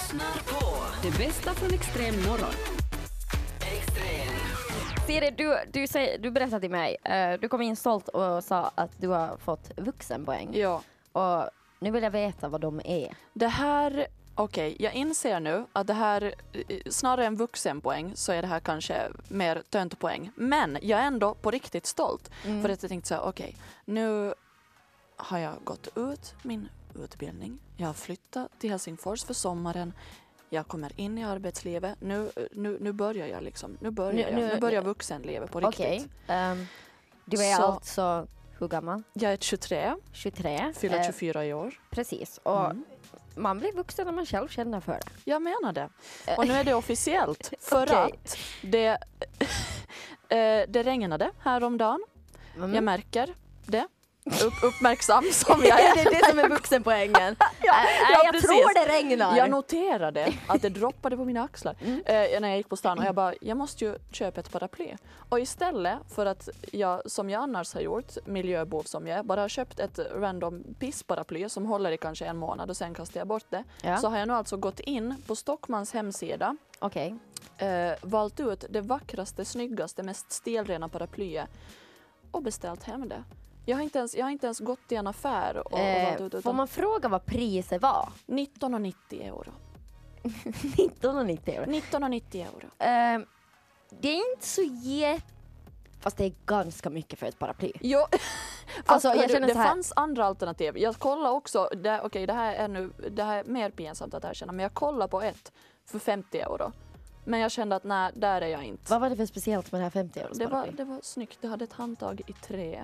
lyssnar på det bästa från Extrem morgon. Siri, du berättade till mig, du kom in stolt och sa att du har fått vuxenpoäng. Ja. Och nu vill jag veta vad de är. Det här, okej, jag inser nu att det här, snarare än vuxenpoäng så är det här kanske mer töntpoäng. Men jag är ändå på riktigt stolt. För att jag tänkte så här, okej, nu har jag gått ut min utbildning. Jag har flyttat till Helsingfors för sommaren. Jag kommer in i arbetslivet. Nu börjar jag liksom. Nu börjar vuxenlivet på riktigt. Okej. Du är Så- alltså, hur gammal? Jag är 23, 23. fyller 24 i år. Precis. Och man blir vuxen när man själv känner för det. Jag menar det. Och nu är det officiellt. För Okej. att det regnade häromdagen. Jag märker det. Uppmärksam som jag är. Det är det som är vuxenpoängen. Ja, Jag precis. tror det regnar. Jag noterade att det droppade på mina axlar när jag gick på stan och jag bara, jag måste ju köpa ett paraply. Och istället för att jag, som jag annars har gjort, miljöbov som jag är, bara har köpt ett random pissparaply som håller i kanske en månad och sen kastar jag bort det. Ja. Så har jag nu alltså gått in på Stockmans hemsida, Okej. valt ut det vackraste, snyggaste, mest stilrena paraplyet och beställt hem det. Jag har inte ens gått i en affär och valt ut. Får man fråga vad priset var? 19,90 euro. 1990 euro. 19,90 euro. Det är inte så fast det är ganska mycket för ett paraply. Jo, Alltså, jag det känner så här- fanns andra alternativ. Jag kollade också, det här är mer pinsamt att erkänna, men jag kollade på ett för 50 euro. Men jag kände att nej, där är jag inte. Vad var det för speciellt med det här 50 euros paraply? Det var snyggt, det hade ett handtag i trä.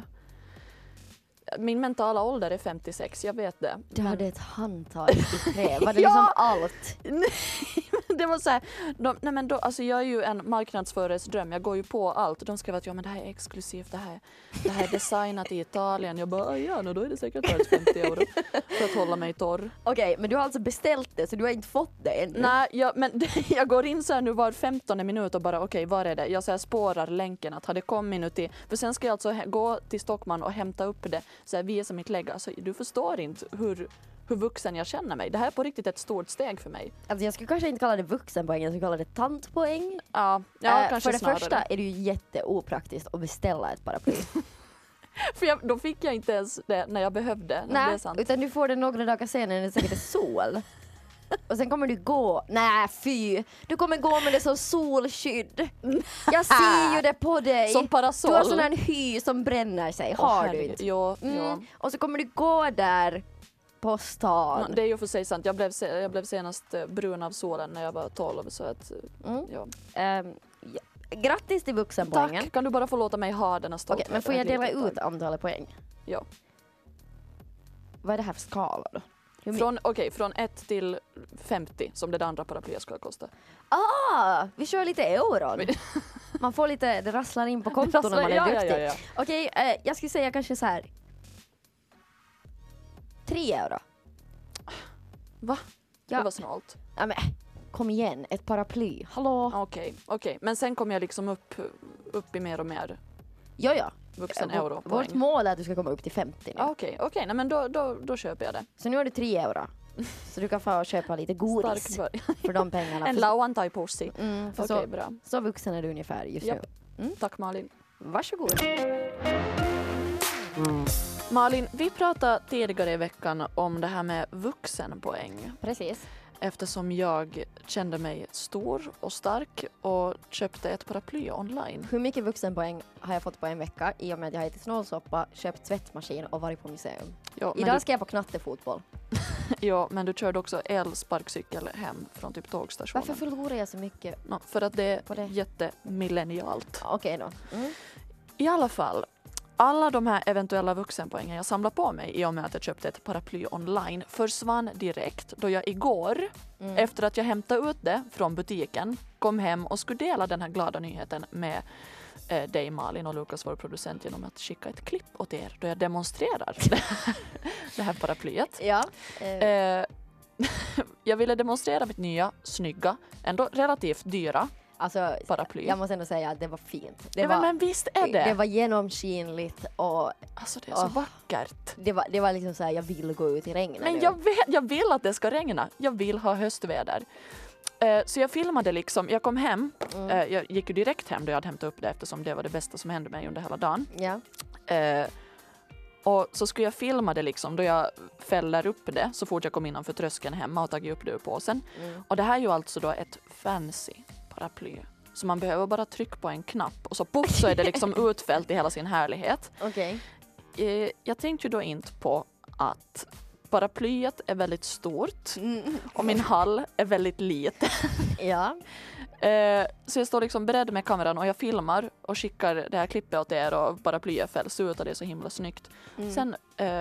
Min mentala ålder är 56, jag vet det. Du Men hade ett handtag i trä. Var det Ja! liksom allt? det var så här, alltså jag är ju en marknadsförares dröm. Jag går ju på allt. De skrev att men det här är exklusivt, det här är designat i Italien. Jag bara, ja, då är det säkert värt 50 euro för att hålla mig torr. Okej, men du har alltså beställt det så du har inte fått det ännu? Nej, men jag går in så här nu var 15:e minut och bara okej, var är det? Jag så här spårar länken att hade kommit nu till, för sen ska jag alltså gå till Stockman och hämta upp det, så här visa mitt lägg. Alltså, du förstår inte hur vuxen jag känner mig. Det här är på riktigt ett stort steg för mig. Alltså jag skulle kanske inte kalla det vuxenpoäng, jag skulle kalla det tantpoäng. Ja, kanske för det snarare. första är det ju jätteopraktiskt att beställa ett paraply. För då fick jag inte ens det när jag behövde. Det är Nej, sant. utan du får det några dagar senare när det säkert är sol. Och sen kommer du gå, nej fy, du kommer gå med det som solskydd. Jag ser ju det på dig. Som parasoll. Du har sån här hy som bränner sig, har du herregud. inte? Ja. Och så kommer du gå där på stan. Det är ju för sig sant. Jag blev senast brun av solen när jag var 12. Så att, ja. Ja. Grattis till vuxenpoängen. Tack, kan du bara få låta mig ha denna Okej, stoltheten. men får jag ett dela litet ut tag? antalet poäng? Ja. Vad är det här för skala då? Från 1 till 50 som det andra paraplyet ska kosta. Vi kör lite euron. Man får lite, det rasslar in på konton när man är duktig. Ja. Okej, jag skulle säga kanske så här 3 euro. Va? Ja. Det var snålt. Ja, men kom igen, ett paraply. Hallå? Okej. Men sen kommer jag liksom upp i mer och mer Ja. vuxen Vårt europoäng. mål är att du ska komma upp till 50 nu. Okej. Nej, men då köper jag det. Så nu har du 3 euro. Så du kan få köpa lite godis Stark början. för de pengarna. En lauantai pussi. För Okej, bra. så vuxen är du ungefär just Japp. nu. Tack Malin. Varsågod. Malin, vi pratade tidigare i veckan om det här med vuxenpoäng. Precis. Eftersom jag kände mig stor och stark och köpte ett paraply online. Hur mycket vuxenpoäng har jag fått på en vecka i och med att jag har ätit snålsoppa, köpt tvättmaskin och varit på museum? Ja, men Idag ska jag på knattefotboll. men du körde också elsparkcykel hem från typ tågstationen. Varför förlorar jag så mycket? För att det På är det? jättemillennialt. Okej då. I alla fall, alla de här eventuella vuxenpoängen jag samlar på mig i och med att jag köpte ett paraply online försvann direkt då jag igår, efter att jag hämtade ut det från butiken, kom hem och skulle dela den här glada nyheten med dig Malin och Lukas, vår producent, genom att skicka ett klipp åt er då jag demonstrerar det här paraplyet. Ja. Jag ville demonstrera mitt nya, snygga, ändå relativt dyra Alltså, paraply. jag måste ändå säga att det var fint. Men visst är det. Det var genomskinligt och Alltså det är så vackert. det var liksom så här, jag vill gå ut i regnet. Men jag vill att det ska regna. Jag vill ha höstväder. Så jag filmade liksom, jag kom hem, jag gick ju direkt hem då jag hade hämtat upp det eftersom det var det bästa som hände mig under hela dagen. Ja. Och så skulle jag filma det liksom då jag fäller upp det så fort jag kom innanför tröskeln hemma och tagit upp det ur påsen. Och det här är ju alltså då ett fancy paraply. Så man behöver bara trycka på en knapp och så puff så är det liksom utfällt i hela sin härlighet. Okej. Jag tänkte ju då inte på att paraplyet är väldigt stort och min hall är väldigt liten. Ja. Så jag står liksom beredd med kameran och jag filmar och skickar det här klippet åt er och paraplyet fälls ut och det är så himla snyggt. Sen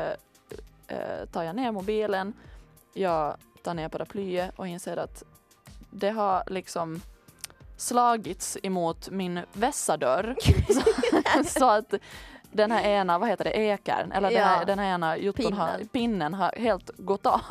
tar jag ner mobilen, jag tar ner paraplyet och inser att det har liksom slagits emot min vässadörr så att den här ena, vad heter det, ekern eller den här ena pinnen har helt gått av.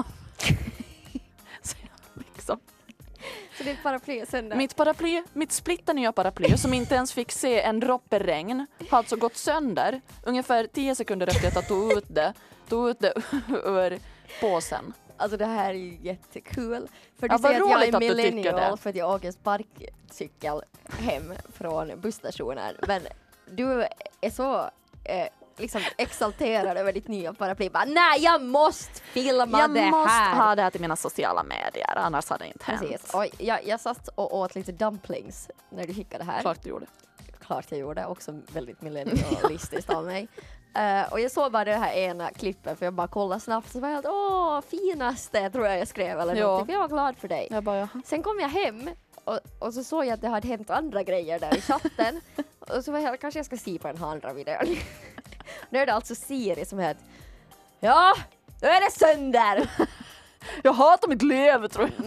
Så jag liksom Så ditt paraply är sönder? Mitt paraply, mitt splitternya paraply som inte ens fick se en droppe regn har alltså gått sönder ungefär 10 sekunder efter att jag tog ut det ur påsen. Alltså det här är ju jättekul. För Ja, du säger att jag är att du tycker millennial det. för att jag åker sparkcykel hem från busstationen. Men du är så liksom exalterad över ditt nya paraply. Bara, nej, jag måste filma Jag det här. måste ha det här till mina sociala medier, annars hade det inte hänt. Precis. Och jag satt och åt lite dumplings när du skickade det här. Klart du gjorde. Klart jag gjorde, också väldigt millennialistiskt av mig. Och jag såg bara det här ena klippet för jag bara kollade snabbt så var jag helt, finaste tror jag skrev eller någonting, för jag var glad för dig. Sen kom jag hem och så såg jag att det hade hänt andra grejer där i chatten och så var jag, kanske jag ska se på den här andra videon. Nu är det alltså Siri som heter ja, nu är det sönder! Jag hatar mitt liv tror jag.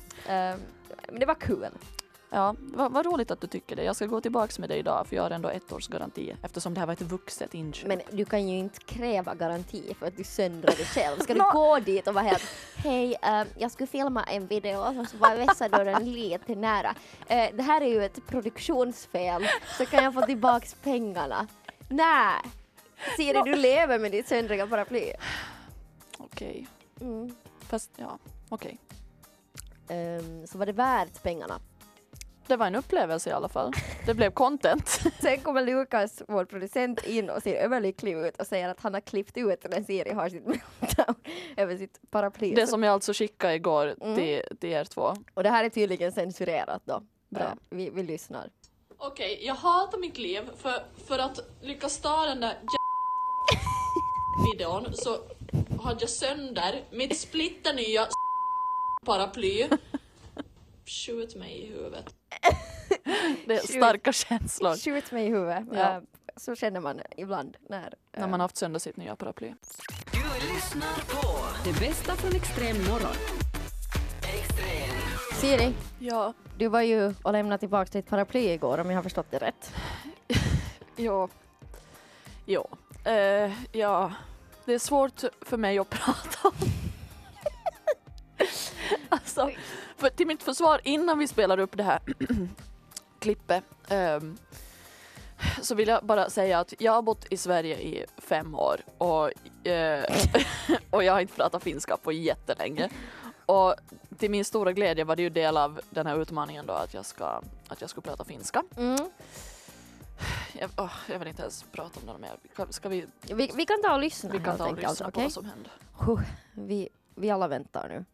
Men det var kul. Ja, vad roligt att du tycker det. Jag ska gå tillbaks med dig idag för jag har ändå 1 års garanti eftersom det här var ett vuxet inköp. Men du kan ju inte kräva garanti för att du söndrar det själv. Ska du gå dit och vara helt hej, jag skulle filma en video och så var vässadörren lite nära. Det här är ju ett produktionsfel så kan jag få tillbaks pengarna. Nej, Siri, du lever med ditt söndriga paraply. Okej. Fast ja, okej. Så var det värt pengarna? Det var en upplevelse i alla fall. Det blev content. Sen kommer Lukas, vår producent, in och ser överlycklig ut och säger att han har klippt ut när Siri har sitt meltdown över sitt paraply. Det som jag alltså skickade igår till er två. Och det här är tydligen censurerat då. Bra. Vi lyssnar. Okej, jag hatar mitt liv för att lyckas ta den där videon så hade jag sönder mitt splitternya paraply. Skjut mig i huvudet. Det är starka känslor. Skjut mig i huvudet. Ja. Så känner man ibland när man har haft sönder sitt nya paraply. Du lyssnar på det bästa från Extrem morgon. Siri, Ja. du var ju och lämnade tillbaka ditt paraply igår om jag har förstått det rätt. Ja. Ja. Det är svårt för mig att prata om. Alltså, för till mitt försvar innan vi spelar upp det här klippet så vill jag bara säga att jag har bott i Sverige i 5 år och jag har inte pratat finska på jättelänge. Och till min stora glädje var det ju del av den här utmaningen då att jag ska prata finska. Jag vill inte ens prata om det mer. Ska vi kan ta och lyssna. Vi kan ta och lyssna på okay? vad som händer. Vi alla väntar nu.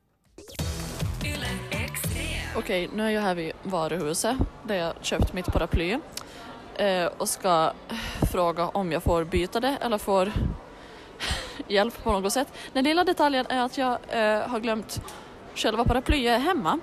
Okej, nu är jag här vid varuhuset där jag köpt mitt paraply och ska fråga om jag får byta det eller får hjälp på något sätt. Den lilla detaljen är att jag har glömt själva paraplyet hemma.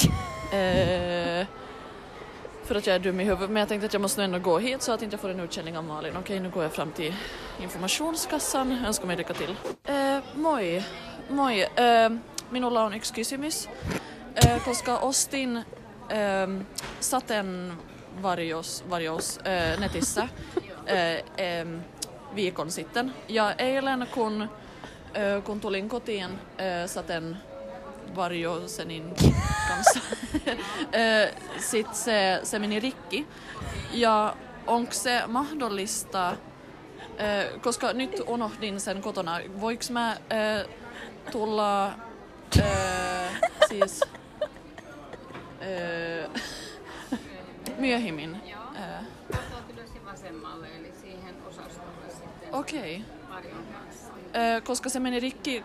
För att jag är dum i huvudet, men jag tänkte att jag måste ändå gå hit så att inte jag får en utkänning av Malin. Okej, nu går jag fram till informationskassan. Jag önskar mig lycka till. Moi. Minulla on yksi kysymys. Koska ostin sateen varjous netissä viikon sitten. Ja eilen kun tulin kotiin varjo senin kanssa sit se meni rikki. Ja onko se mahdollista, koska nyt unohdin sen kotona, voiko mä tulla siis myöhemmin? Vasemmalle, eli siihen osastolle sitten. Okei. Varjon kanssa. Koska se meni rikki,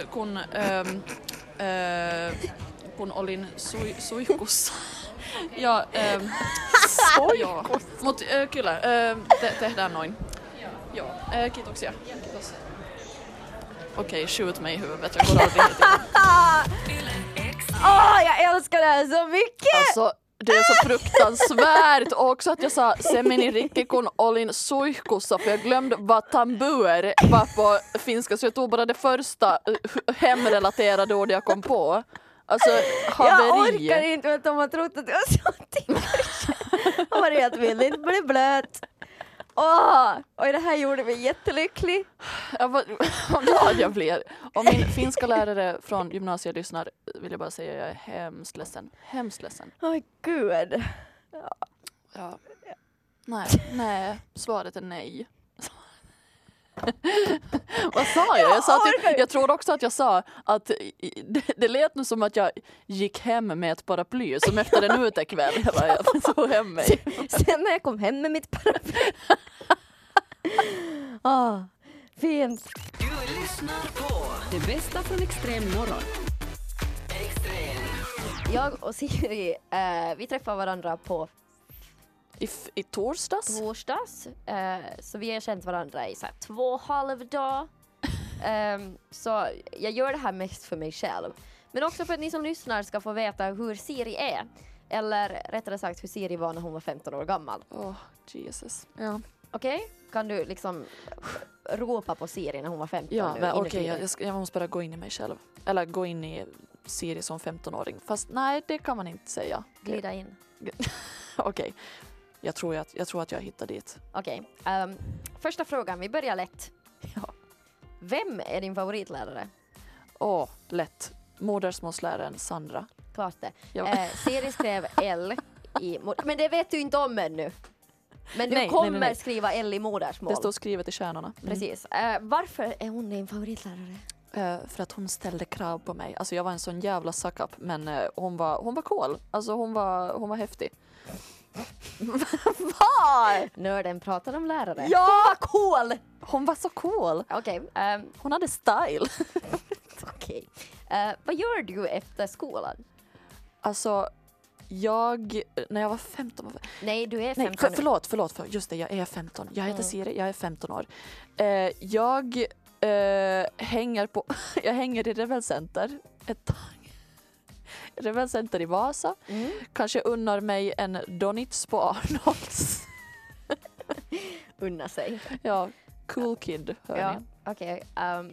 kun olin suihkussa. Ja, suihkussa? Mutta kyllä, tehdään noin. Joo, kiitoksia. Kiitos. Okej, shoot mig i huvudet. Jag går aldrig hit igen. Jag älskar det här så mycket! Alltså, det är så fruktansvärt. Och också att jag sa se meni rikki kun olin suihkussa, för jag glömde vad tambur var på finska, så jag tog bara det första hemrelaterade ord jag kom på. Alltså, haveri. Jag orkar inte, vet om man trott att det var sånt. Maria vill inte bli blöt. Och det här gjorde mig jättelycklig. Vad glad jag blir. Om min finska lärare från gymnasiet lyssnar vill jag bara säga att jag är hemskt ledsen. Hemskt ledsen. Åh gud. Ja. Nej. Svaret är nej. Vad sa jag? Jag tror också att jag sa att det lät nu som att jag gick hem med ett paraply som efter en utekväll. Jag så hem mig. Sen när jag kom hem med mitt paraply. Fint. Du lyssnar på det bästa från Extrem morgon. Extrem. Jag och Siri, vi träffar varandra på I torsdags? Så vi har känt varandra i så här 2,5 dag. Så jag gör det här mest för mig själv. Men också för att ni som lyssnar ska få veta hur Siri är. Eller rättare sagt hur Siri var när hon var 15 år gammal. Jesus. Ja. Okej? Kan du liksom ropa på Siri när hon var 15? Ja, okej. Jag måste bara gå in i mig själv. Eller gå in i Siri som 15-åring. Fast nej, det kan man inte säga. Glida in. Okej. Jag tror att jag hittar dit. Okej. Första frågan, vi börjar lätt. Ja. Vem är din favoritlärare? Lätt. Modersmålsläraren Sandra. Klart det. Ja. Siri skrev L i men det vet du inte om ännu. Men du kommer skriva L i modersmål. Det står skrivet i stjärnorna. Precis. Varför är hon din favoritlärare? För att hon ställde krav på mig. Alltså jag var en sån jävla suck-up, men hon var cool. Alltså hon var häftig. Vad? Nörden pratar om lärare. Ja! Hon var cool! Hon var så cool. Okej. Hon hade style. Okej. Vad gör du efter skolan? Alltså, när jag var 15... Nej, du är 15 Nej, förlåt. Just det, jag är 15. Jag heter Siri, jag är 15 år. Jag hänger i Rebel Center ett tag. Rebel Center i Vasa. Kanske unnar mig en Donits på Arnolds. Unna sig. Ja, cool kid. Ja, okej.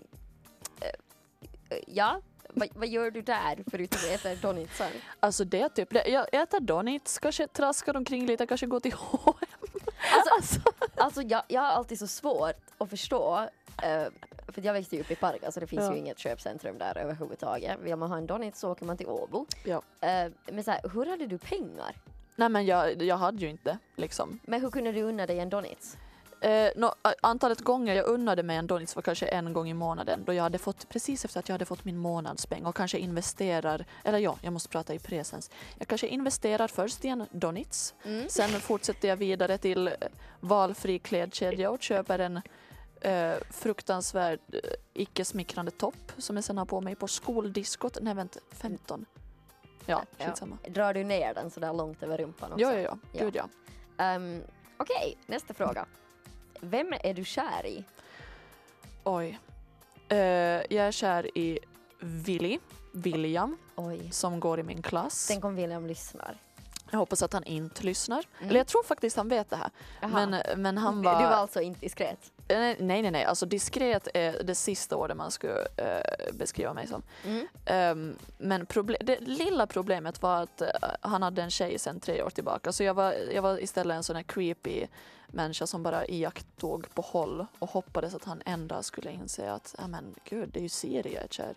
Ja, vad gör du där förutom att äta Donits? Alltså det är typ, jag äter Donits, kanske traskar omkring lite, kanske går till H&M. Alltså jag har alltid så svårt att förstå. För jag växte ju upp i Parga, så det finns ju inget köpcentrum där överhuvudtaget. Vill man ha en Donits så åker man till Åbo. Ja. Men så här, hur hade du pengar? Nej, men jag hade ju inte liksom. Men hur kunde du unna dig en Donits? Antalet gånger jag unnade mig en Donits var kanske en gång i månaden, då jag hade fått, precis efter att jag hade fått min månadspeng, och kanske investerar, eller jag måste prata i presens. Jag kanske investerar först i en Donits, sen fortsätter jag vidare till valfri klädkedja och köper en fruktansvärd icke-smickrande topp som jag sen har på mig på skoldiskot. Nej, vänta, 15. Ja, skitsamma. Drar du ner den så där långt över rumpan också? Ja. Gud, ja. Okej, nästa fråga. Vem är du kär i? Oj. Jag är kär i William. Oj. Som går i min klass. Tänk om William lyssnar. Jag hoppas att han inte lyssnar. Eller jag tror faktiskt han vet det här. Men han var... Du var alltså inte diskret? Nej. Alltså diskret är det sista ordet man skulle beskriva mig som. Men det lilla problemet var att han hade en tjej sedan 3 år tillbaka. Så jag var istället en sån här creepy människa som bara iakttog på håll och hoppades att han en dag skulle inse att men gud, det är ju Siri jag är kär i.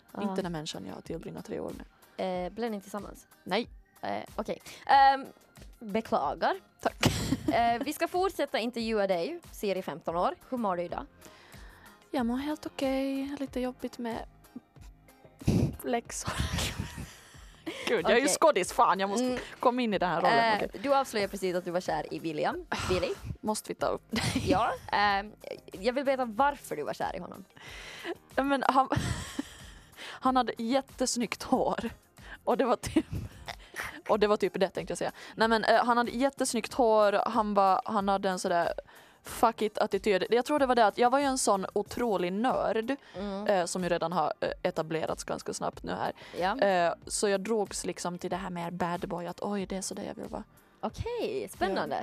Inte den människan jag har tillbringat 3 år med. Blev ni tillsammans? Nej. Okej. Beklagar. Tack. Vi ska fortsätta intervjua dig, Siri 15 år. Hur mår du idag? Jag mår helt okej. Lite jobbigt med läxor. Gud, jag är ju skådis, fan. Jag måste komma in i den här rollen. Okay. Du avslöjar precis att du var kär i Billy. Måste vi ta upp det? Ja. Jag vill veta varför du var kär i honom. Men han hade jättesnyggt hår. Och det var typ det tänkte jag säga. Nej, men han hade jättesnyggt hår. Han hade en sådär fuck it-attityd. Jag tror det var det att jag var ju en sån otrolig nörd som ju redan har etablerats ganska snabbt nu här. Ja. Så jag drogs liksom till det här mer bad boy att oj, det är så det jag vill vara. Okej, spännande.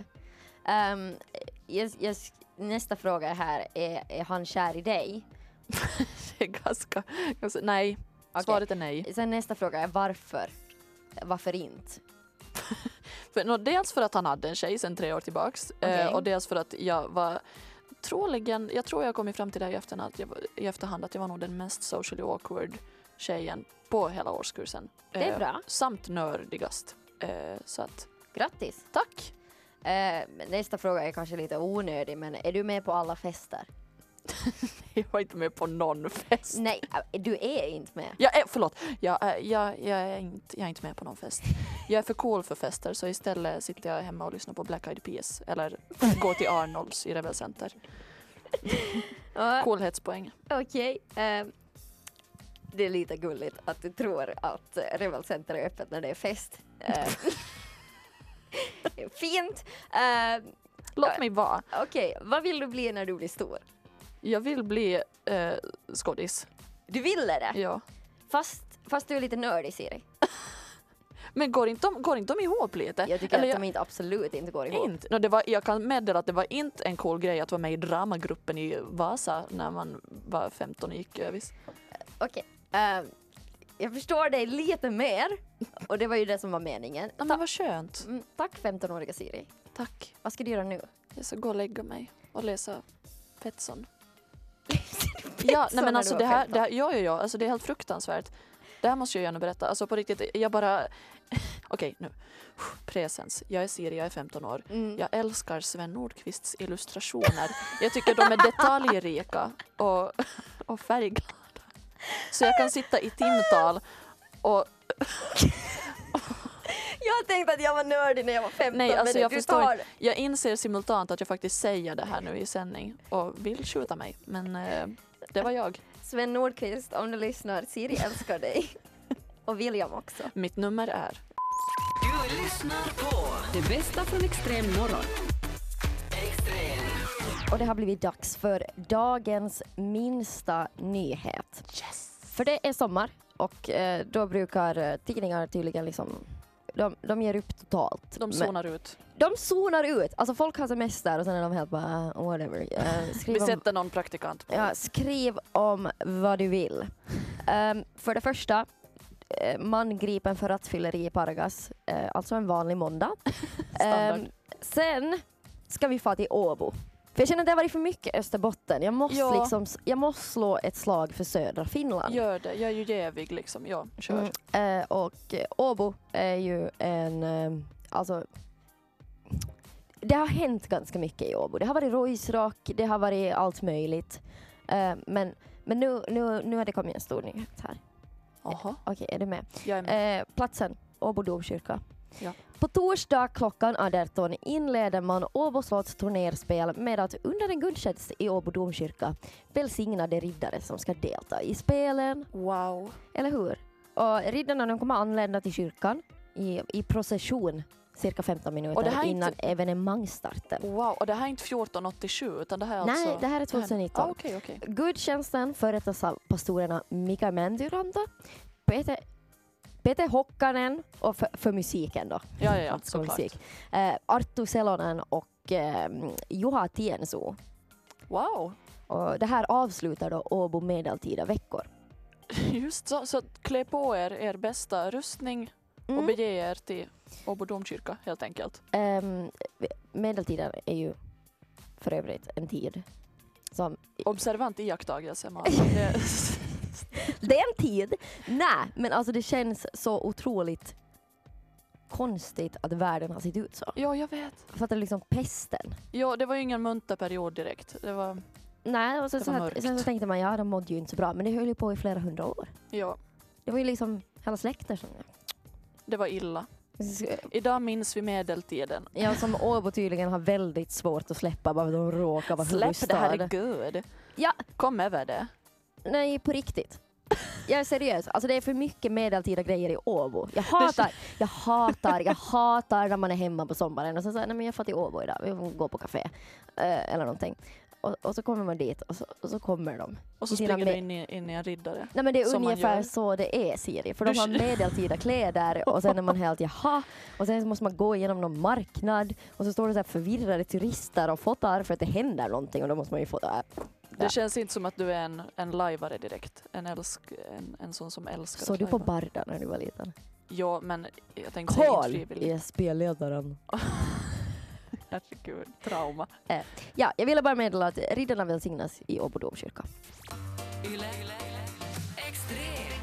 Nästa fråga här är han kär i dig? Det är ganska nej. Svaret är nej. Sen nästa fråga är varför? Varför inte? Dels för att han hade en tjej sedan 3 år tillbaks. Och dels för att jag var troligen, jag tror jag kom fram till det i efterhand att jag var nog den mest socially awkward tjejen på hela årskursen. Det är bra. Samt nördigast. Så att, grattis. Tack. Nästa fråga är kanske lite onödig, men är du med på alla fester? Jag var inte med på någon fest. Nej, du är inte med. Förlåt. Jag är inte med på någon fest. Jag är för cool för fester, så istället sitter jag hemma och lyssnar på Black Eyed Peas eller går till Arnolds i Rebel Center. Coolhetspoäng. Okej. Det är lite gulligt att du tror att Rebel Center är öppet när det är fest. Fint. Låt mig vara. Okej, vad vill du bli när du blir stor? Jag vill bli skådis. Du ville det? Ja. Fast du är lite nördig, Siri. Men går inte de ihop lite? Jag tycker att de absolut inte går ihop. Jag kan meddela att det var inte en cool grej att vara med i dramagruppen i Vasa när man var 15 och gick övis. Okej. Jag förstår dig lite mer. Och det var ju det som var meningen. Ja, men vad skönt. Tack 15-åriga Siri. Tack. Vad ska du göra nu? Jag ska gå och lägga mig och läsa Petson. Ja, nej men alltså det här, alltså det är helt fruktansvärt. Det här måste jag gärna berätta. Alltså på riktigt, jag bara okej, nu. Presens. Jag är Siri, jag är 15 år. Jag älskar Sven Nordqvists illustrationer. Jag tycker de är detaljrika och färgglada. Så jag kan sitta i timtal och jag tänkte att jag var nördig när jag var 15. Nej, alltså jag inser simultant att jag faktiskt säger det här nu i sändning och vill skjuta mig. Men det var jag. Sven Nordqvist, om du lyssnar, Siri älskar dig. Och William också. Mitt nummer är... Du lyssnar på det bästa från extrem morgon. Extrem. Och det har blivit dags för dagens minsta nyhet. Yes! För det är sommar och då brukar tidningar tydligen liksom... De ger upp totalt. De zonar ut. De zonar ut. Alltså folk har semester och sen är de helt bara whatever. Vi sätter någon praktikant på. Ja, skriv om vad du vill. För det första, man gripen för rattfylleri i Pargas. Alltså en vanlig måndag. Sen ska vi få till Åbo. För jag känner att det har varit för mycket Österbotten. Jag måste slå ett slag för södra Finland. Gör det. Jag är ju jävig liksom. Ja, kör. Och Åbo är ju alltså det har hänt ganska mycket i Åbo. Det har varit rojsrock, det har varit allt möjligt. Men nu har det kommit en stor nyhet här. Okej, är du med? Jag är med. Platsen, Åbo domkyrka. Ja. På torsdag klockan 18 inleder man Åbo slotts turnerspel med att under en gudstjänst i Åbo domkyrka välsigna de riddare som ska delta i spelen. Wow. Eller hur? Och riddarna kommer anlända till kyrkan i procession cirka 15 minuter innan evenemangsstarten. Wow, och det här är inte 1487 utan det här är alltså... Nej, det här är 2019. Okej. Gudstjänsten förrättas av pastorerna Mika Mändyranta, Peter Hokkanen och för musiken då. Ja, såklart. Musik. Arttu Selonen och Juha Tiensu. Wow. Och det här avslutar då Åbo medeltida veckor. Just så klä på er bästa rustning och bege er till Åbo domkyrka helt enkelt. Medeltiden är ju för övrigt en tid som... Observant iakttagelse man. Det är en tid. Nej, men alltså det känns så otroligt konstigt att världen har sett ut så. Ja, jag vet. För att det är liksom pesten. Ja, det var ju ingen munterperiod direkt. Det var... Nej, och sen så tänkte man, ja, de mådde ju inte så bra. Men det höll ju på i flera 100 år. Ja. Det var ju liksom hela släkter som... Det var illa. Idag minns vi medeltiden. Ja, som Åbo tydligen har väldigt svårt att släppa bara de råkar vara Släpp huvudstad. det, herregud. Ja. Kom över det. Nej, på riktigt. Jag är seriös. Alltså det är för mycket medeltida grejer i Åbo. Jag hatar när man är hemma på sommaren och så säger nej men jag får till Åbo idag. Vi får gå på café eller någonting. Och så kommer man dit och så kommer de. Och så springer du in i en riddare. Nej men det är ungefär så det är, Siri. För de har medeltida kläder och sen är man helt jaha. Och sen måste man gå igenom någon marknad och så står det så här förvirrade turister och fotar för att det händer någonting och då måste man ju fota. Det känns inte som att du är en lajvare direkt. En sån som älskar. Så du på Barda när du var liten? Ja, men jag tänkte säga inte frivilligt. Carl är spelledaren. Herregud, trauma. Ja, jag ville bara meddela att riddarna välsignas i Åbo domkyrka. Yle Extrem.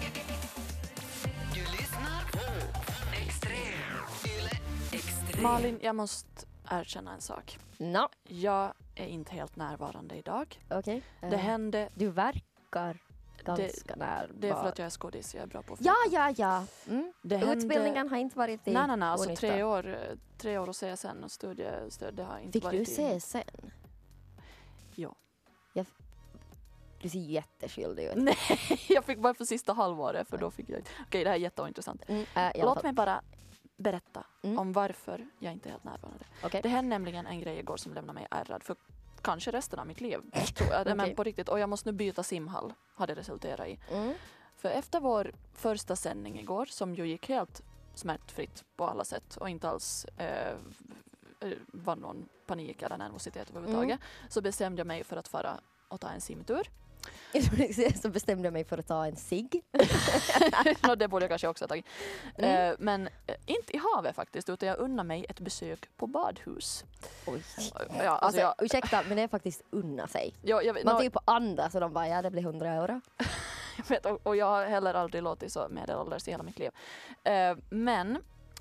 Du lyssnar på Extrem. Yle Extrem. Malin, jag måste erkänna en sak. No. Jag är inte helt närvarande idag. Okej. Det hände... Du verkar ganska närvarande. Det är för att jag är skådis, jag är bra på Ja. Mm. Utbildningen har inte varit i... Nej, alltså 3 år och CSN och studiestöd, det har inte Fick varit du CSN? Ja. Du ser jätteskyldig ut. Nej, jag fick bara för sista halvåret för då fick jag... Okej, det här är jätteintressant. Låt mig bara berätta om varför jag inte är helt närvarande. Okay. Det hände nämligen en grej igår som lämnade mig ärrad för kanske resten av mitt liv. Tror jag. Okay. Men på riktigt. Och jag måste nu byta simhall, hade det resulterat i. För efter vår första sändning igår, som ju gick helt smärtfritt på alla sätt och inte alls var någon panik eller nervositet överhuvudtaget, så bestämde jag mig för att fara och ta en simtur. Så bestämde jag mig för att ta en cigg. Det borde jag kanske också ha tagit. Men inte i havet faktiskt, utan jag unnar mig ett besök på badhus. Oj. Ja, alltså ursäkta, men det är faktiskt unna sig. Man tar ju på andra så de bara, ja det blir 100 euro. Jag vet, och jag har heller aldrig låtit så medelålders i hela mitt liv. Men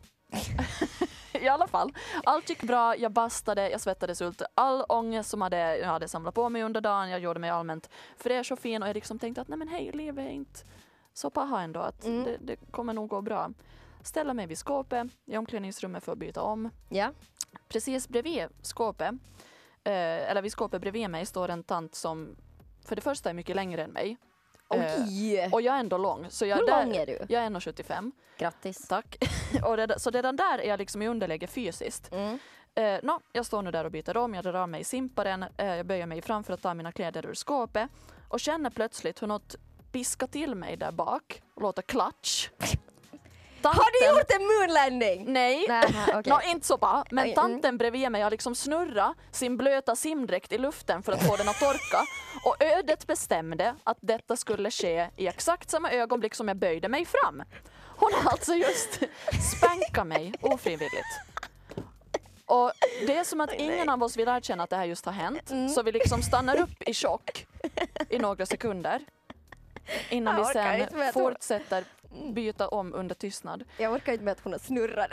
i alla fall, allt gick bra, jag bastade, jag svettades ut all ångest som jag hade samlat på mig under dagen, jag gjorde mig allmänt fräsch och fin och jag liksom tänkte att nej men hej, livet är inte så paha ändå, att det kommer nog gå bra. Ställa mig vid skåpet i omklädningsrummet för att byta om. Ja. Precis bredvid skåpet, eller vid skåpet bredvid mig står en tant som för det första är mycket längre än mig. Och jag är ändå lång. Så hur lång är du? Jag är 1,75. Grattis. Tack. Så redan där är jag liksom i underläge fysiskt. Jag står nu där och byter om. Jag drar av mig simparen. Jag böjer mig fram för att ta mina kläder ur skåpet. Och känner plötsligt hur något piskar till mig där bak. Och låter klatsch. Har du gjort en moonlanding? Nej, okay. Inte så bra. Men tanten bredvid mig har liksom snurrat sin blöta simdräkt i luften för att få den att torka. Och ödet bestämde att detta skulle ske i exakt samma ögonblick som jag böjde mig fram. Hon har alltså just spänkat mig ofrivilligt. Och det är som att ingen av oss vill erkänna att det här just har hänt. Så vi liksom stannar upp i chock i några sekunder. Innan vi sen fortsätter byta om under tystnad. Jag orkar inte med att hon har snurrat.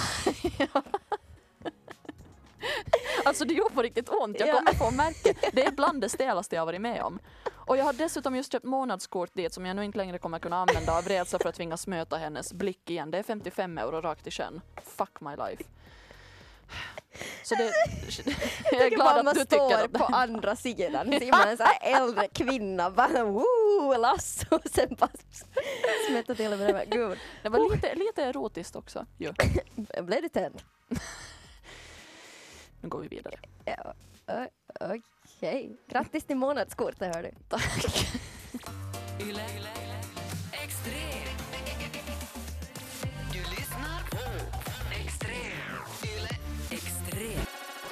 Alltså det gjorde på riktigt ont. Jag kommer få märke. Det är bland det stelaste jag varit med om. Och jag har dessutom just köpt månadskort dit som jag nu inte längre kommer kunna använda av rädsla för att tvingas möta hennes blick igen. Det är 55 euro rakt i sjön. Fuck my life. Så det, jag är glad att du tycker att på andra sidan. Ser man en sån här äldre kvinna bara lass och sen bara smätta till med det. Gud. Det var lite erotiskt också. Blev det tänd? Nu går vi vidare. Ja, okej. Grattis till månadskortet, hör du. Tack. Yle Extrem. Du lyssnar på Extrem. Yle Extrem.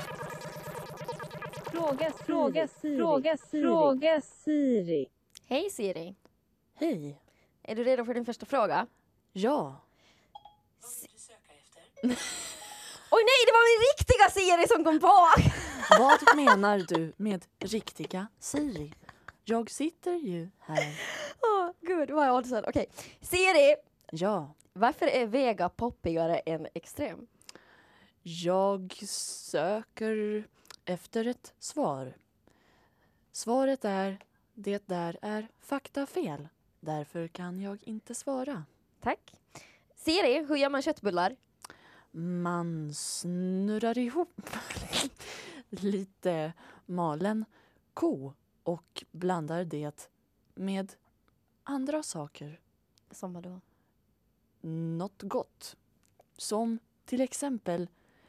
Fråga Siri. Hej Siri. Hej. Är du redo för din första fråga? Ja. Oj nej, det var min riktiga Siri som kom på! Vad menar du med riktiga Siri? Jag sitter ju här. Gud, vad är oddsen? Okej. Siri, Ja. varför är Vega poppigare än Extrem? Jag söker efter ett svar. Svaret är, det där är faktafel. Därför kan jag inte svara. Tack. Siri, hur gör man köttbullar? Man snurrar ihop lite malen ko och blandar det med andra saker. Som vadå? Något gott. Som till exempel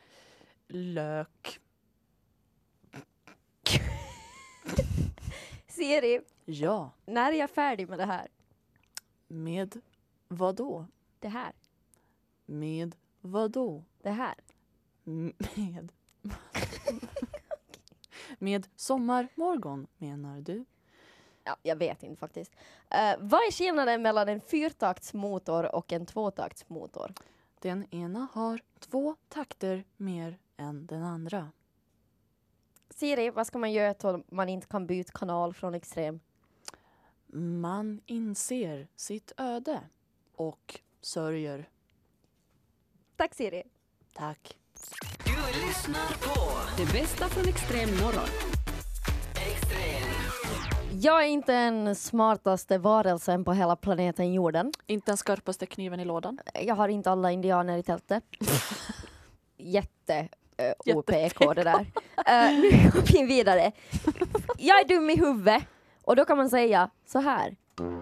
lök. Siri, Ja, när är jag färdig med det här? med vad då? Det här. Med vad då? Det här. Med med sommarmorgon menar du? Ja, jag vet inte faktiskt. Vad är skillnaden mellan en fyrtaktsmotor och en tvåtaktsmotor? Den ena har 2 takter mer än den andra. Siri, vad ska man göra om man inte kan byta kanal från Extrem? Man inser sitt öde och sörjer. Tack Siri. Tack. Du lyssnar på det bästa från Extrem morgon. Extrem. Jag är inte den smartaste varelsen på hela planeten jorden. Inte den skarpaste kniven i lådan. Jag har inte alla indianer i tältet. Jätte OPK det där. Nu går vi vidare. Jag är dum i huvudet. Och då kan man säga så här.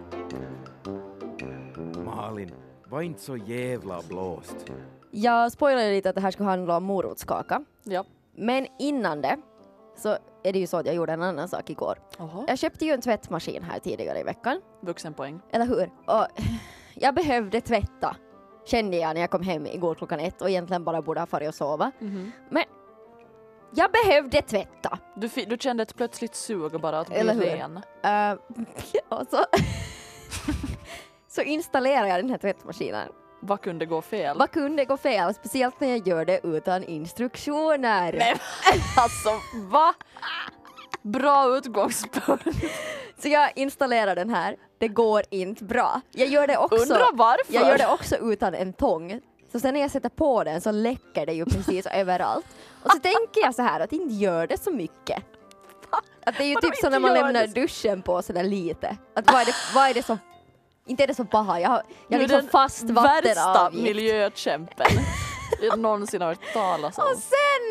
Malin, var inte så jävla blåst. Jag spoilade lite att det här skulle handla om morotskaka. Ja. Men innan det så är det ju så att jag gjorde en annan sak igår. Aha. Jag köpte ju en tvättmaskin här tidigare i veckan. Vuxenpoäng. Eller hur? Och jag behövde tvätta. Kände jag när jag kom hem igår 1:00 och egentligen bara borde ha farit och sova. Mm-hmm. Men jag behövde tvätta. Du kände ett plötsligt sug bara att bli Eller hur? ren. Och så installerade jag den här tvättmaskinen. Vad kunde gå fel? Vad kunde gå fel? Speciellt när jag gör det utan instruktioner. Nej, alltså, va? Bra utgångspunkt. Så jag installerar den här. Det går inte bra. Jag gör det också. Undrar varför? Jag gör det också utan en tång. Så sen när jag sätter på den så läcker det ju precis överallt. Och så tänker jag så här att inte gör det så mycket. Att det är ju typ som när man lämnar duschen på sådär lite. Att vad är det som... Inte är det så paha. Jag liksom fast vattenavgift. Värsta miljökämpen jag någonsin har hört talas om. Och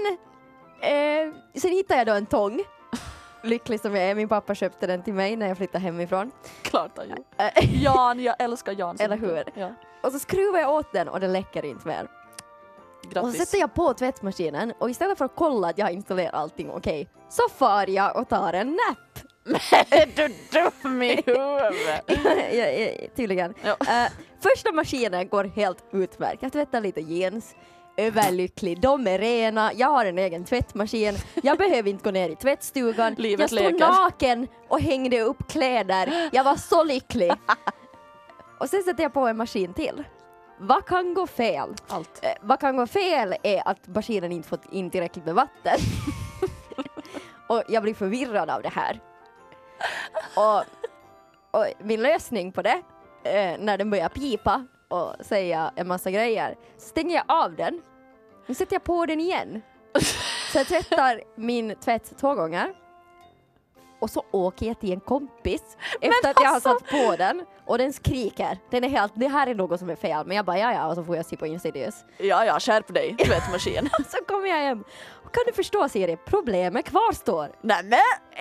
sen hittar jag då en tång. Lycklig som jag är. Min pappa köpte den till mig när jag flyttade hemifrån. Klart han gjorde. Jan, jag älskar Jan. Eller hur? Ja. Och så skruvar jag åt den och det läcker inte mer. Grattis. Och så sätter jag på tvättmaskinen och istället för att kolla att jag installerar allting okej, så far jag och tar en napp. Är du dum i huvudet? Tydligen. Ja. Första maskinen går helt utmärkt. Jag tvättar lite jeans. Överlycklig. De är rena. Jag har en egen tvättmaskin. Jag behöver inte gå ner i tvättstugan. Livet jag stod leker. naken och hängde upp kläder. Jag var så lycklig. Och sen sätter jag på en maskin till. Vad kan gå fel? Allt. Vad kan gå fel är att maskinen inte fått in tillräckligt med vatten. Och jag blir förvirrad av det här. Och min lösning på det, när den börjar pipa och säga en massa grejer, så stänger jag av den. Nu sätter jag på den igen. Så jag tvättar min tvätt 2 gånger. Och så åker jag till en kompis efter att jag har satt på den. Och den skriker. Den är helt, det här är något som är fel. Men jag bara, ja, och så får jag se på Insidious. Ja, skärp dig, tvättmaskin. Så kommer jag hem. Och kan du förstå, Siri? Problemet kvarstår. Nej.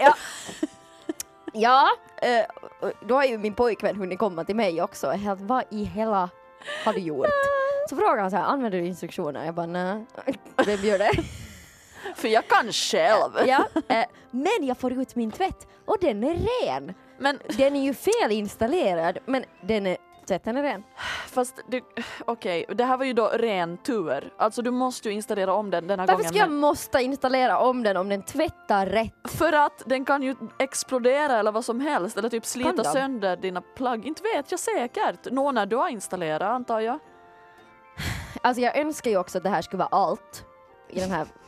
Ja, då har ju min pojkvän hunnit komma till mig också. Helt, vad i hela har du gjort? Så frågar han så här, använder du instruktioner? Jag bara, nej. Vem gör det? För jag kan själv. Ja, men jag får ut min tvätt och den är ren. Men Den är ju fel installerad, men tvätten är ren. fast okej, det här var ju då ren tur. Alltså du måste ju installera om den denna Varför gången. ska jag måste installera om den tvättar rätt? För att den kan ju explodera eller vad som helst. Eller typ Kan slita den? sönder dina plugg. Inte vet jag säkert. När du har installerat, antar jag. Alltså jag önskar ju också att det här skulle vara allt i den här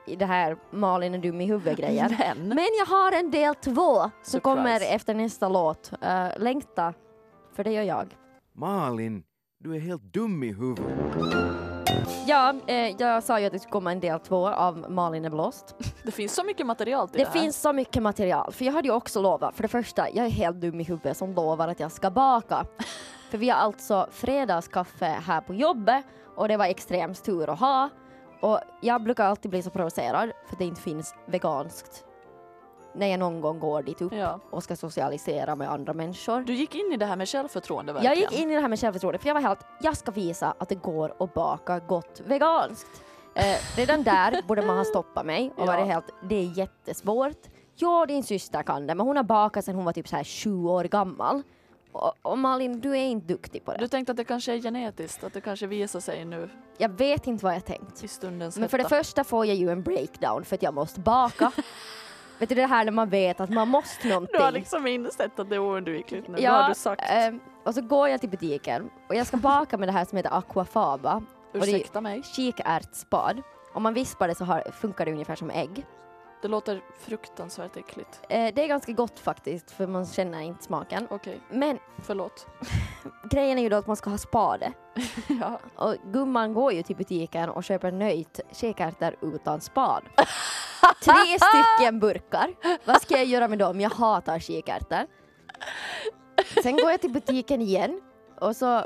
i det här Malin är dum i huvudet-grejen. Men jag har en del 2 som kommer efter nästa låt. Längta, för det gör jag. Malin, du är helt dum i huvudet. Ja, jag sa ju att det skulle komma en del 2 av Malin är blåst. Det finns så mycket material till det här. Det finns så mycket material. För jag hade ju också lovat. För det första, jag är helt dum i huvudet som lovar att jag ska baka. För vi har alltså fredagskaffe här på jobbet. Och det var extremt tur att ha. Och jag brukar alltid bli så provocerad. För det inte finns veganskt. När jag någon gång går dit upp och ska socialisera med andra människor. Du gick in i det här med självförtroende verkligen. Jag gick in i det här med självförtroende. För jag var helt, jag ska visa att det går att baka gott veganskt. Redan där borde man ha stoppat mig. Och var det helt, det är jättesvårt. Ja, din syster kan det. Men hon har bakat sedan hon var typ så här 7 år gammal. Och Malin, du är inte duktig på det. Du tänkte att det kanske är genetiskt. Att det kanske visar sig nu. Jag vet inte vad jag tänkt. I stundens Men för det första får jag ju en breakdown för att jag måste baka. Vet du det här när man vet att man måste någonting. Du har liksom insett att det är oundvikligt nu. Ja, vad har du sagt? Och så går jag till butiken. Och jag ska baka med det här som heter aquafaba. Ursäkta mig. Kikärtspad. Om man vispar det så funkar det ungefär som ägg. Det låter fruktansvärt äckligt. Det är ganska gott faktiskt, för man känner inte smaken. Okej. Men förlåt. Grejen är ju då att man ska ha spade. Ja. Och gumman går ju till butiken och köper nöjt kikärtor utan spad. 3 stycken burkar. Vad ska jag göra med dem? Jag hatar kikärtor. Sen går jag till butiken igen. Och så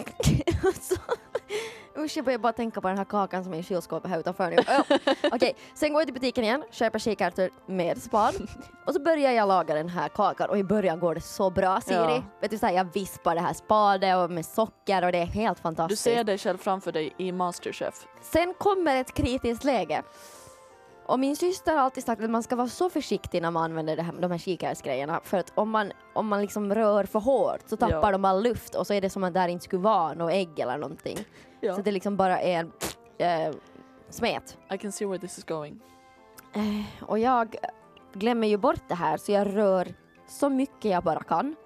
usch, jag börjar bara tänka på den här kakan som är i kylskåpet här utanför nu. Okej, sen går jag till butiken igen, köper kikärtor med spad. Och så börjar jag laga den här kakan. Och i början går det så bra, Siri. Ja. Vet du, så här, jag vispar det här spadet och med socker och det är helt fantastiskt. Du ser dig själv framför dig i Masterchef. Sen kommer ett kritiskt läge. Och min syster har alltid sagt att man ska vara så försiktig när man använder de här kikärtsgrejerna. För att om man liksom rör för hårt så tappar de all luft. Och så är det som att där inte skulle vara något ägg eller någonting. Ja. Så det liksom bara är en smet. I can see where this is going. Och jag glömmer ju bort det här. Så jag rör så mycket jag bara kan.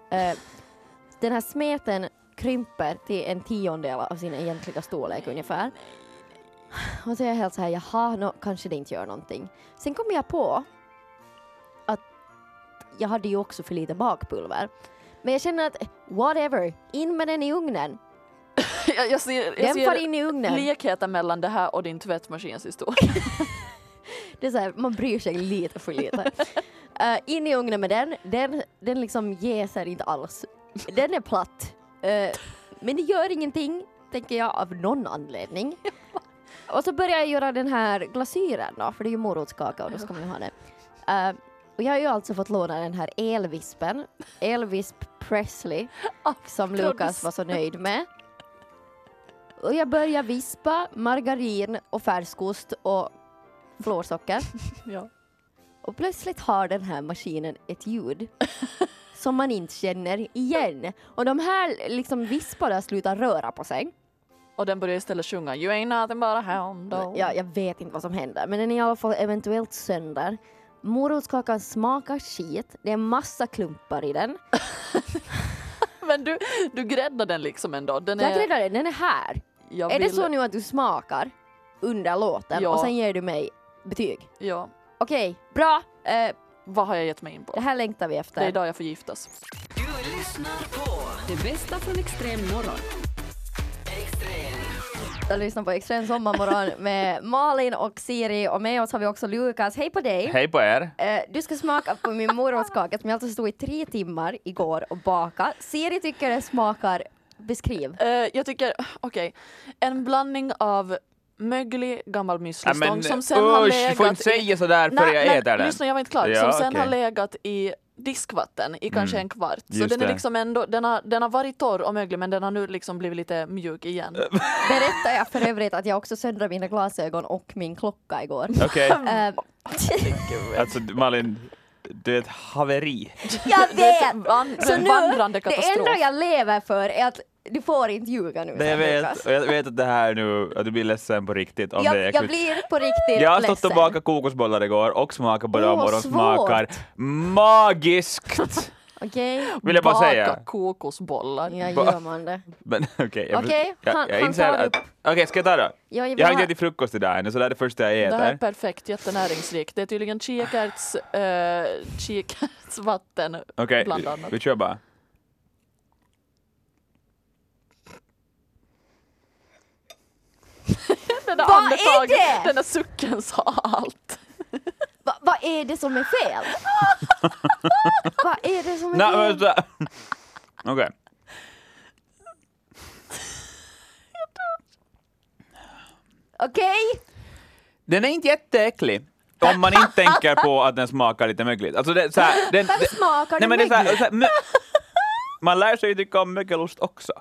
Den här smeten krymper till 1/10 av sin egentliga storlek ungefär. Och så är jag helt så här, jaha, kanske det inte gör någonting. Sen kom jag på att jag hade ju också för lite bakpulver. Men jag känner att, whatever, in med den i ugnen. jag ser in i ugnen. Likheten mellan det här och din tvättmaskins historia. Det är så här, man bryr sig lite för lite. In i ugnen med den liksom jäser inte alls. Den är platt. Men det gör ingenting, tänker jag, av någon anledning. Och så börjar jag göra den här glasyren då, för det är ju morotskaka och då ska man ju ha det. Och jag har ju alltså fått låna den här elvispen. Elvisp Presley, som Lukas var så nöjd med. Och jag börjar vispa margarin och färskost och florsocker. Ja. Och plötsligt har den här maskinen ett ljud som man inte känner igen. Och de här liksom visparna slutar röra på sig. Och den börjar istället sjunga You ain't nothing but a hound dog. Ja, jag vet inte vad som händer. Men den är i alla fall eventuellt sönder. Morotskakan smakar skit. Det är massa klumpar i den. Men du gräddar den liksom ändå. Jag gräddar den, den är här. Är det så nu att du smakar under låten och sen ger du mig betyg? Ja. Okej, bra. Vad har jag gett mig in på? Det här längtar vi efter. Det är idag jag får giftas. Du lyssnar på det bästa från Extrem morgon. Jag lyssnar på Extrem sommarmorgon med Malin och Siri, och med oss har vi också Lukas. Hej på dig. Hej på er. Du ska smaka på min morotskaka som jag alltså stod i 3 timmar igår och baka. Siri tycker det smakar, beskriv. Jag tycker, en blandning av möglig gammal müslistång som sen har legat... Du får inte säga sådär för jag äter den. Lyssna, jag var inte klar. Ja, som sen har legat i diskvatten i kanske en kvart. Så den är liksom ändå, den har varit torr och möglig, men den har nu liksom blivit lite mjuk igen. Berättar jag för övrigt att jag också söndrade mina glasögon och min klocka igår. Okej. Alltså Malin, du är ett haveri. Jag vet! Så nu, vandrande katastrof. det enda jag lever för är att du får inte ljuga nu. Jag vet att det här nu, att du blir ledsen på riktigt. Om det är jag blir på riktigt jag har ledsen. stått och bakat kokosbollar igår och smakat på dem och de smakar magiskt. Okej. Vill jag bara Baka säga. kokosbollar. Ja, gör man det. Men okej. Han inser tar att... upp. Okej, ska jag ta då? Ja, Jag har inte ätit frukost idag ännu, så det är det första jag Det här är äter. perfekt, jättenäringsrikt. Det är tydligen kikärtsvatten Okej, bland annat. vi kör bara. Den där Vad andetaget, är det? den där sucken sa allt. Vad är det som är fel? Vad är det som är Nej, fel? vänta. Okej. Okej? Den är inte jätteäcklig. Om man inte tänker på att den smakar lite mögligt. Alltså det är så här, Varför smakar det nej, men det är mögligt? så här, man lär sig ju tycka om mögelost också.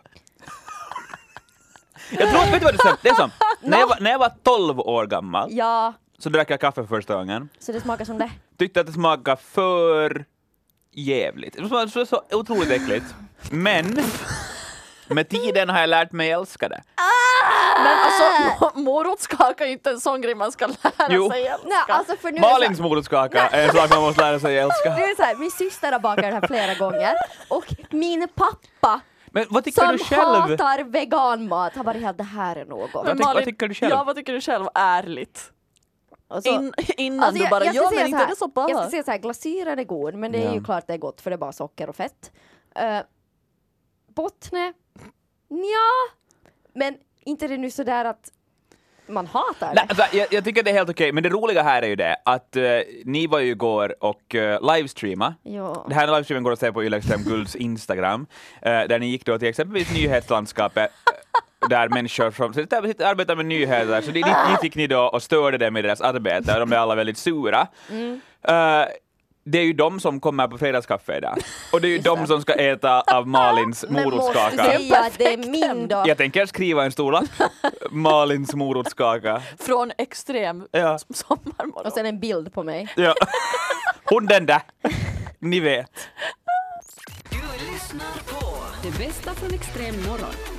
Jag tror, vet du vad det är som? När jag var 12 år gammal Ja, så drack jag kaffe första gången. så det smakar som det. Tyckte att det smakade för jävligt. Det smakade så otroligt äckligt. Men med tiden har jag lärt mig älska det. Men alltså, morotskaka är inte en sån grej man ska lära sig älska. Nej, alltså för nu är det Malins morotskaka är en sak man måste lära sig älska. det är så här, min syster har bakat det här flera gånger och min pappa Men vad tycker som du själv? hatar veganmat har bara det här är något. Vad tycker du själv? Ja, vad tycker du själv ärligt? Och så- Innan Alltså, du bara, jag ska ja säga men så inte här, det så bra. Jag ska säga så här, glasyren är god, men det är ju klart det är gott för det är bara socker och fett. Bottne, ja, men inte det nu så där att man hatar Nej, det. alltså, jag tycker det är helt okej, men det roliga här är ju det att ni var ju igår och livestreama. Ja. Det här livestreamen går att se på Yle Extrem Gulds Instagram, där ni gick då till exempelvis nyhetslandskapet där människor som arbetar med nyheter, så dit gick ni då och störde dem i deras arbete och de är alla väldigt sura. Det är ju de som kommer på fredagskaffe idag. Och det är ju de som ska äta av Malins Men måste morotskaka. säga att det är min då. Jag tänker skriva en stor lapp. Malins morotskaka. Från extrem Ja. sommarmorgon. Och sen en bild på mig. Ja. Hon den där. Ni vet. Du lyssnar på det bästa från extrem morgon.